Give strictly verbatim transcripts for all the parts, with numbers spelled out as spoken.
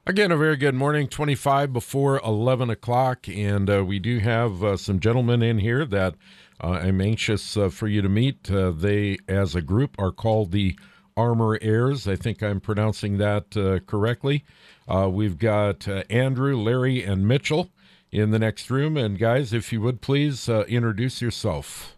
Again, a very good morning, twenty-five before eleven o'clock, and uh, we do have uh, some gentlemen in here that uh, I'm anxious uh, for you to meet. Uh, they, as a group, are called the Armor Heirs. I think I'm pronouncing that uh, correctly. Uh, we've got uh, Andrew, Larry, and Mitchell in the next room. And guys, if you would please uh, introduce yourself.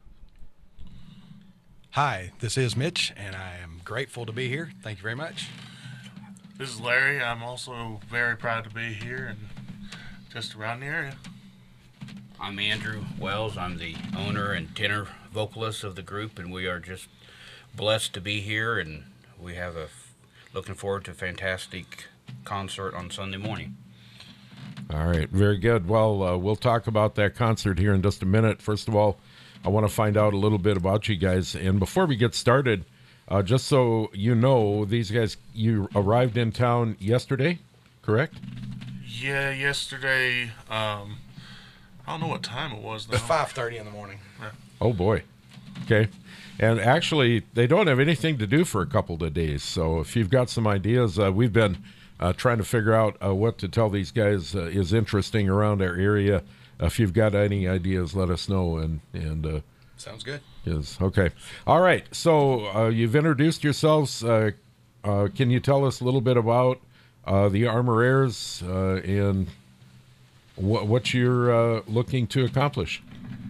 Hi, this is Mitch, and I am grateful to be here. Thank you very much. This is Larry. I'm also very proud to be here and just around the area. I'm Andrew Wells. I'm the owner and tenor vocalist of the group, and we are just blessed to be here, and we have a looking forward to a fantastic concert on Sunday morning. All right, very good. Well, uh, we'll talk about that concert here in just a minute. First of all, I want to find out a little bit about you guys, and before we get started, Uh, just so you know, these guys, you arrived in town yesterday, correct? Yeah, yesterday, um, I don't know what time it was, though. It was five thirty in the morning. Yeah. Oh, boy. Okay. And actually, they don't have anything to do for a couple of days, so if you've got some ideas, uh, we've been uh, trying to figure out uh, what to tell these guys uh, is interesting around our area. Uh, if you've got any ideas, let us know, and, and uh, Sounds good. Yes. Okay. All right. So uh, you've introduced yourselves. Uh, uh, can you tell us a little bit about uh, the Armor Heirs uh, and wh- what you're uh, looking to accomplish?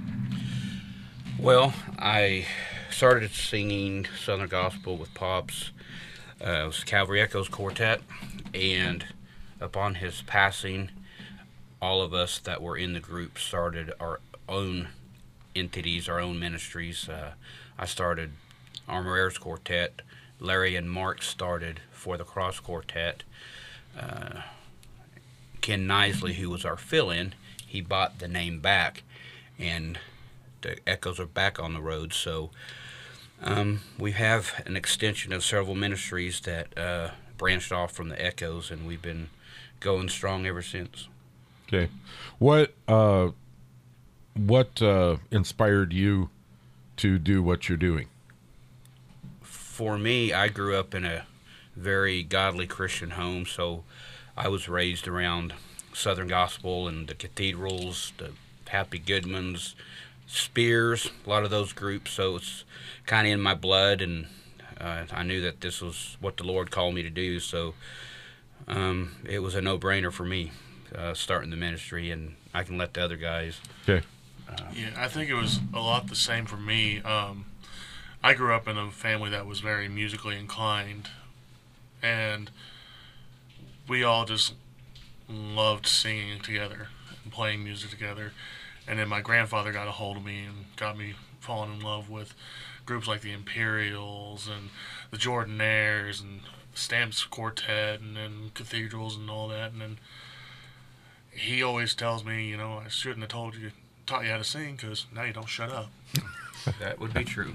Well, I started singing Southern Gospel with Pops. Uh, it was Calvary Echoes Quartet, and upon his passing, all of us that were in the group started our own entities, our own ministries. Uh, I started Armor Heirs Quartet. Larry and Mark started For the Cross Quartet. Uh, Ken Nisley, who was our fill-in, he bought the name back, and the Echoes are back on the road. So um, we have an extension of several ministries that uh, branched off from the Echoes, and we've been going strong ever since. Okay. What uh, what uh, inspired you to do what you're doing? For me, I grew up in a very godly Christian home, so I was raised around Southern Gospel and the Cathedrals, the Happy Goodmans, Spears, a lot of those groups, so it's kind of in my blood, and uh, I knew that this was what the Lord called me to do, so um, it was a no-brainer for me uh, starting the ministry, and I can let the other guys. Okay. Uh, Yeah, I think it was a lot the same for me. Um, I grew up in a family that was very musically inclined, and we all just loved singing together and playing music together. And then my grandfather got a hold of me and got me falling in love with groups like the Imperials and the Jordanaires and Stamps Quartet and then Cathedrals and all that. And then he always tells me, you know, I shouldn't have told you, taught you how to sing, because now you don't shut up. that would be true.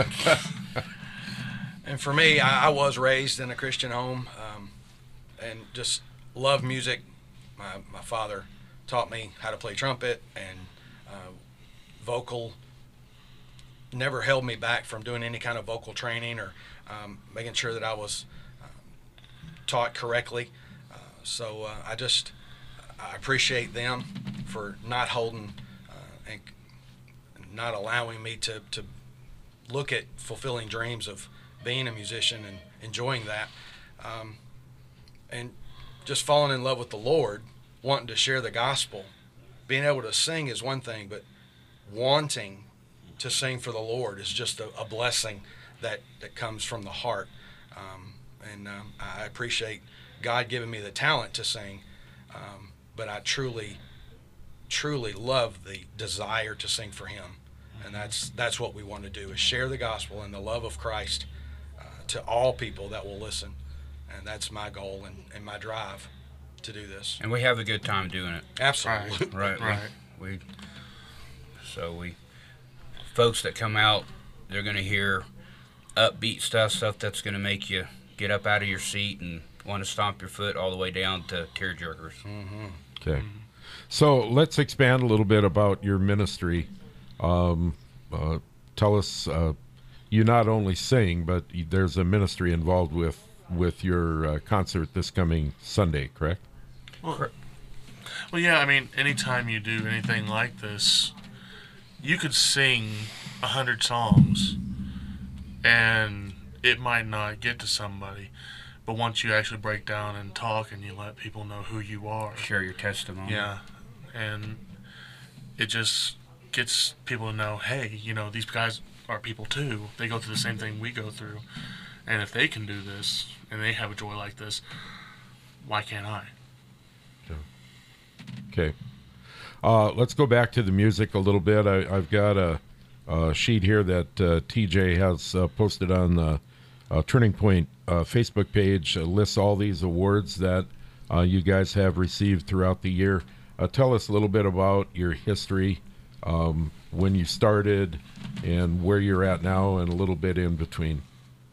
And for me, I, I was raised in a Christian home um, and just love music. My, my father taught me how to play trumpet, and uh, vocal never held me back from doing any kind of vocal training or um, making sure that I was um, taught correctly. Uh, so uh, I just I appreciate them for not holding uh, and not allowing me to, to look at fulfilling dreams of being a musician and enjoying that. Um, and just falling in love with the Lord, wanting to share the gospel. Being able to sing is one thing, but wanting to sing for the Lord is just a, a blessing that, that comes from the heart. Um, and um, I appreciate God giving me the talent to sing, um, but I truly, truly love the desire to sing for Him. And that's that's what we want to do, is share the gospel and the love of Christ uh, to all people that will listen. And that's my goal and, and my drive to do this. And we have a good time doing it. Absolutely. Right, Right. We, we so we folks that come out, they're gonna hear upbeat stuff, stuff that's gonna make you get up out of your seat and want to stomp your foot, all the way down to tearjerkers. Mm-hmm. Okay. So let's expand a little bit about your ministry. Um, uh, tell us, uh, you not only sing, but there's a ministry involved with with your uh, concert this coming Sunday, correct? Well, well, yeah, I mean, anytime you do anything like this, you could sing a hundred songs, and it might not get to somebody. But once you actually break down and talk and you let people know who you are. Share your testimony. Yeah. And it just gets people to know, hey, you know, these guys are people too. They go through the same thing we go through. And if they can do this and they have a joy like this, why can't I? Okay. Uh, let's go back to the music a little bit. I, I've got a, a sheet here that uh, T J has uh, posted on the uh, Turning Point uh, Facebook page. Uh, lists all these awards that uh, you guys have received throughout the year. Uh, tell us a little bit about your history, um, when you started, and where you're at now, and a little bit in between.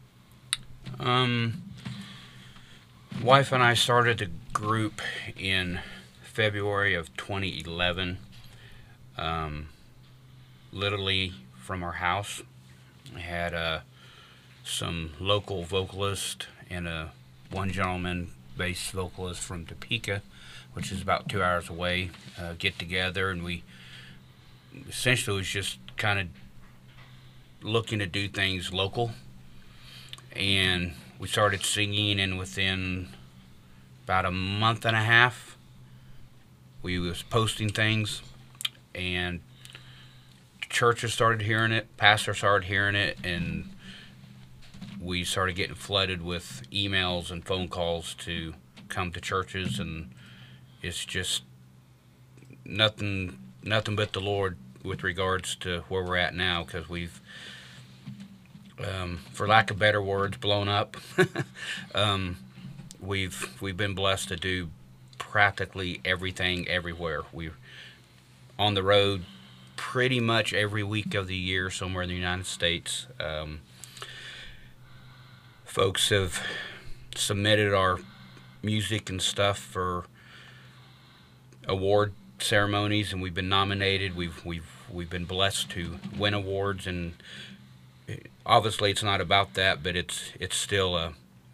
Um, wife and I started the group in February of twenty eleven, um, literally from our house. We had uh, some local vocalist and a one gentleman bass vocalist from Topeka, which is about two hours away, uh, get together, and we essentially was just kind of looking to do things local. And we started singing, and within about a month and a half, we was posting things, and churches started hearing it, pastors started hearing it, and we started getting flooded with emails and phone calls to come to churches, and it's just nothing, nothing but the Lord with regards to where we're at now, because we've, um, for lack of better words, blown up. um, we've we've been blessed to do practically everything everywhere. We're on the road pretty much every week of the year somewhere in the United States. Um, folks have submitted our music and stuff for award ceremonies, and we've been nominated. We've we've we've been blessed to win awards, and obviously it's not about that, but it's it's still a,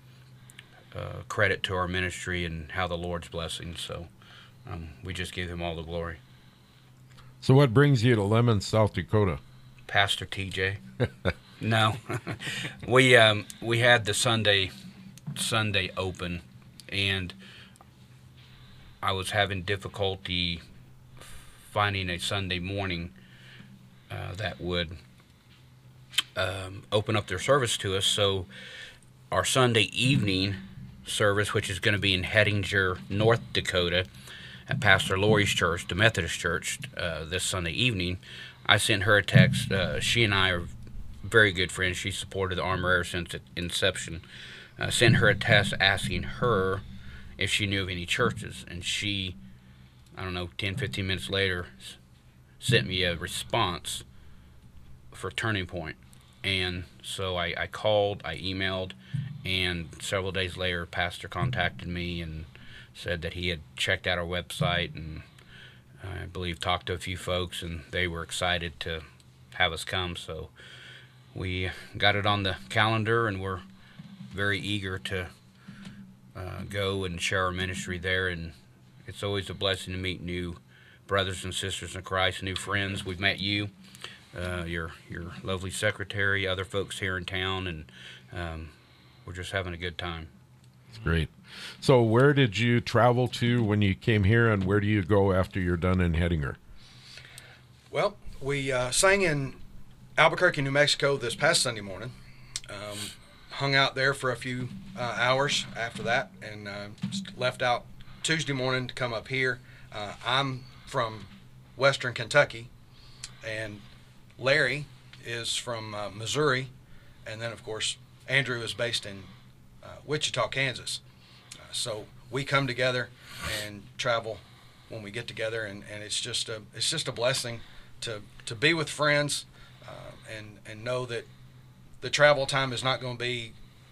a credit to our ministry and how the Lord's blessing. So um, we just give Him all the glory. So what brings you to Lemon, South Dakota? Pastor T J. No, we um, we had the Sunday Sunday open, and I was having difficulty finding a Sunday morning uh, that would um, open up their service to us. So our Sunday evening service, which is going to be in Hettinger, North Dakota, at Pastor Lori's church, the Methodist church, uh, this Sunday evening, I sent her a text. Uh, she and I are very good friends. She supported the Armor ever since its inception. I sent her a text asking her if she knew of any churches, and she, I don't know, ten, fifteen minutes later, sent me a response for Turning Point. And so I, I called, I emailed, and several days later, Pastor contacted me and said that he had checked out our website, and I believe talked to a few folks, and they were excited to have us come. So we got it on the calendar, and we're very eager to uh, go and share our ministry there. And it's always a blessing to meet new brothers and sisters in Christ, new friends. We've met you, uh, your your lovely secretary, other folks here in town, and um, we're just having a good time. That's great. So where did you travel to when you came here, and where do you go after you're done in Hettinger? Well, we uh, sang in Albuquerque, New Mexico this past Sunday morning. Um, hung out there for a few uh, hours after that, and uh, left out Tuesday morning to come up here. Uh, I'm from Western Kentucky, and Larry is from uh, Missouri, and then, of course, Andrew is based in uh, Wichita, Kansas. Uh, so we come together and travel when we get together, and, and it's just a it's just a blessing to to be with friends, uh, and and know that the travel time is not going to be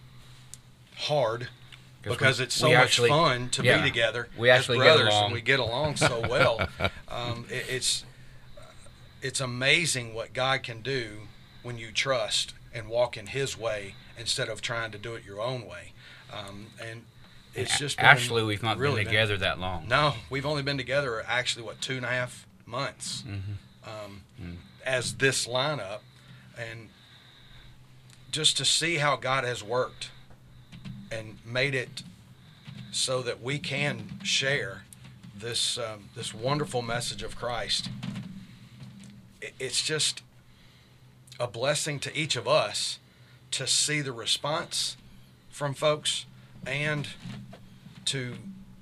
hard, because we, it's so we much actually, fun to yeah, be together we actually as brothers, get along. and we get along so well. um, it, it's it's amazing what God can do when you trust and walk in His way instead of trying to do it your own way. Um, and it's just been Actually, we've not really been together that long. No, we've only been together actually what two and a half months Mm-hmm. um, Mm. as this lineup, and just to see how God has worked and made it so that we can share this um, this wonderful message of Christ. It, it's just a blessing to each of us to see the response from folks and to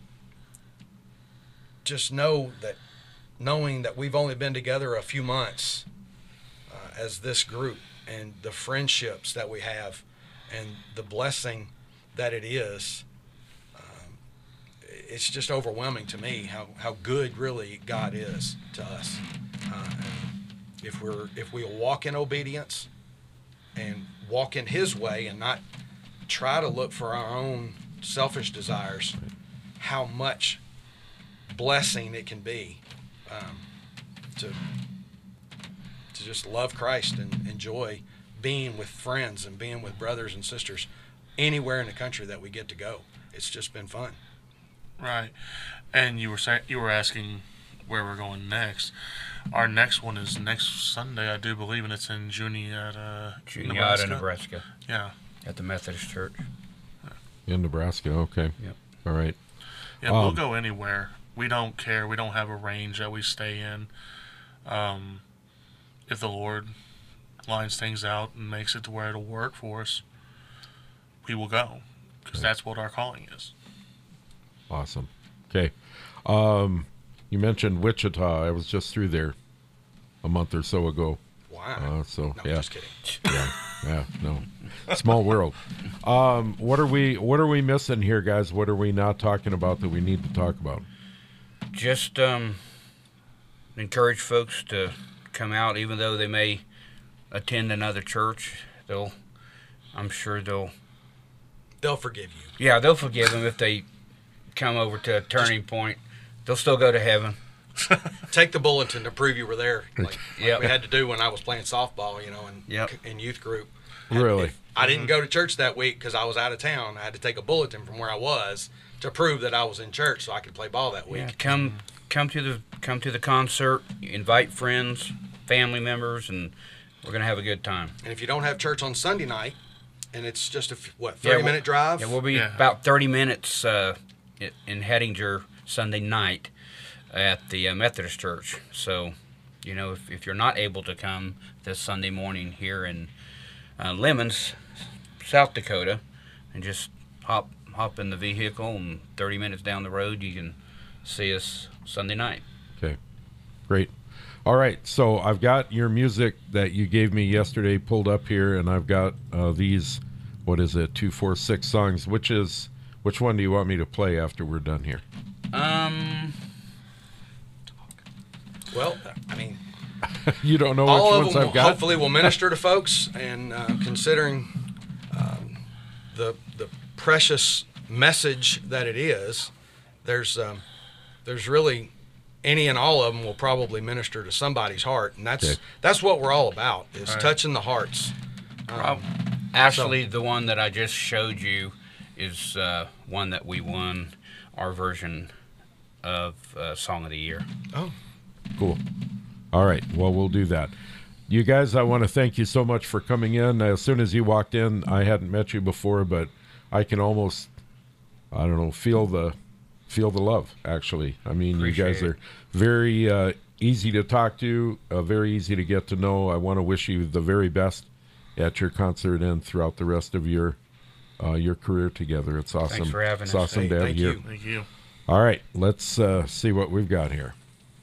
just know that knowing that we've only been together a few months uh, as this group, and the friendships that we have and the blessing that it is, um, it's just overwhelming to me how, how good really God is to us. Uh, and if we're if we walk in obedience and walk in His way and not try to look for our own selfish desires, how much blessing it can be um, to to just love Christ and enjoy being with friends and being with brothers and sisters anywhere in the country that we get to go. It's just been fun. Right. And you were saying, you were asking where we're going next. Our next one is next Sunday, I do believe, and it's in Juniata, Juniata, Nebraska. Nebraska. Yeah. At the Methodist Church. In Nebraska, okay. Yep. All right. Yeah, we'll Um, go anywhere. We don't care. We don't have a range that we stay in. Um, if the Lord lines things out and makes it to where it'll work for us, we will go, because Okay. that's what our calling is. Awesome. Okay. Um, you mentioned Wichita. I was just through there a month or so ago. Wow. Uh, so no, yeah, just kidding. yeah, yeah. No, small world. Um, what are we? What are we missing here, guys? What are we not talking about that we need to talk about? Just um, encourage folks to come out, even though they may attend another church. They'll, I'm sure they'll, They'll forgive you. yeah, they'll forgive them if they come over to a turning point. They'll still go to heaven. Take the bulletin to prove you were there, like, like Yep. we had to do when I was playing softball, you know, in, Yep. in youth group. Really? If I didn't go to church that week because I was out of town. I had to take a bulletin from where I was to prove that I was in church so I could play ball that week. Yeah, come, come to the, come to the concert. Invite friends, family members, and we're gonna have a good time. And if you don't have church on Sunday night, and it's just a f- what Yeah, thirty we'll- minute drive, Yeah, we'll be Yeah. about thirty minutes uh, i- in Hettinger Sunday night at the uh, Methodist Church. So, you know, if, if you're not able to come this Sunday morning here in uh, Lemons, South Dakota, and just hop hop in the vehicle, and thirty minutes down the road, you can see us Sunday night. Okay, great. All right, so I've got your music that you gave me yesterday pulled up here, and I've got uh, these. What is it? Two, four, six songs. Which is which one do you want me to play after we're done here? Um, well, I mean, You don't know all which of ones them I've will, got. hopefully will minister to folks, and uh, considering um, the the precious message that it is, there's um, there's really any and all of them will probably minister to somebody's heart, and that's Okay. that's what we're all about, is Right. touching the hearts. prob- Um, actually, the one that I just showed you is uh, one that we won our version of uh, Song of the Year. oh, Cool. All right. Well, we'll do that. You guys, I want to thank you so much for coming in. As soon as you walked in, I hadn't met you before, but I can almost, I don't know, feel the feel the love, actually. I mean, you guys Appreciate are very uh, easy to talk to, uh, very easy to get to know. I want to wish you the very best at your concert and throughout the rest of your uh, your career together. It's awesome. Thanks for having it's us. awesome Hey, to have thank you. you. Thank you. All right, let's uh, see what we've got here.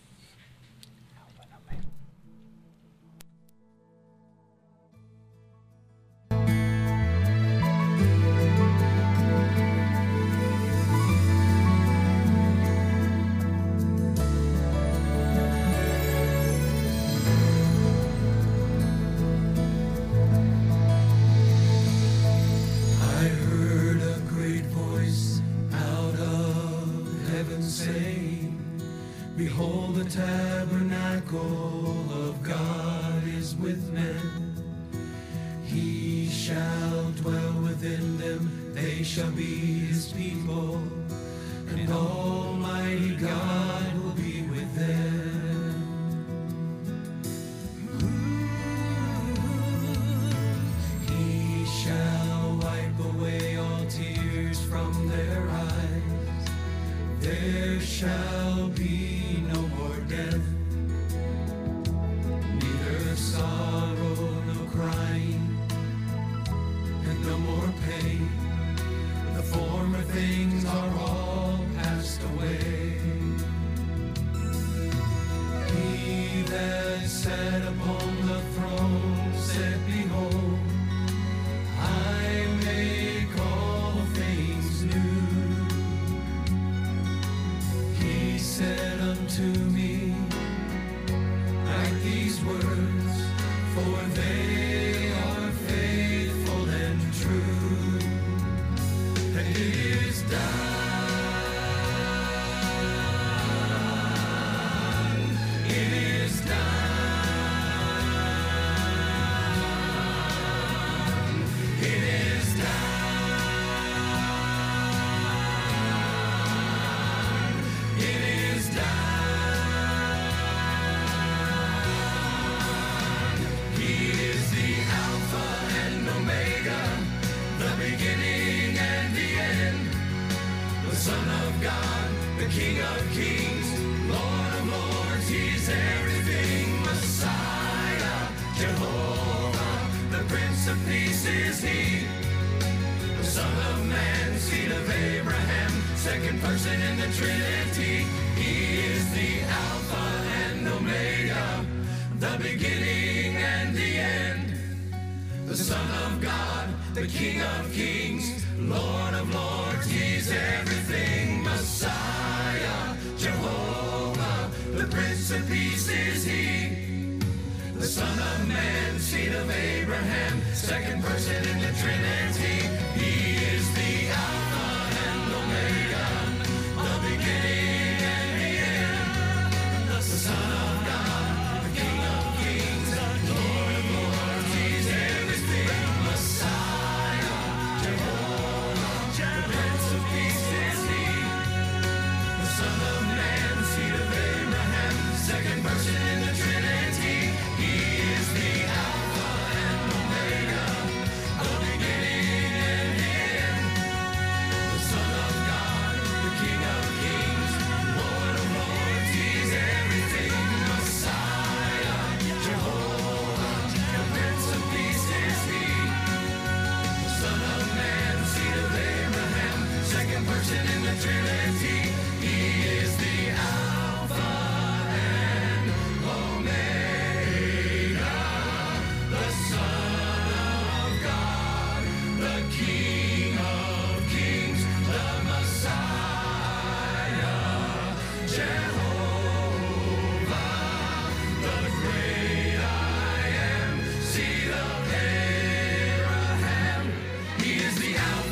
I heard a great voice out of heaven saying, behold, the tabernacle of God is with men. He shall dwell within them, they shall be his people, and Almighty God will be with them. He shall wipe away all tears from their eyes. There shall be no more death, neither sorrow, no crying, and no more pain. The former things are all passed away. He that sat upon the throne said, behold, I make all things new. He said unto me, write these words, for they are faithful and true. And it is done. It is done. It is done. It is done. He is the Alpha and Omega, the beginning and the end, the Son of God, the King of Kings, Lord of Lords. He's everything. Messiah, Jehovah, the Prince of Peace is he, the Son of Man, seed of Abraham, second person in the Trinity. He is the Alpha and Omega, the beginning and the end, the Son of God, the King of Kings, Lord of Lords. He's everything. Messiah, Jehovah, the Prince of Peace is he, the Son of Man, seed of Abraham, second person in the Trinity. He is the Alpha and Omega, the beginning and the end, the Son of God, the King of Kings, Lord of Lords. He's everything. Messiah, Jehovah, the Prince of Peace is he, the Son of Man, seed of Abraham, second person in the Trinity. He is the Alpha and Omega, the beginning and the end, the Son of God, the King of Kings, Lord of Lords. He's everything. Messiah, Jehovah, the Prince of Peace is he, the Son of Man, seed of Abraham, second person in the Trinity. He is the Alpha and Omega, the Son of God, the King of Kings, the Messiah, Jehovah, the great I am, seed of Abraham. He is the Alpha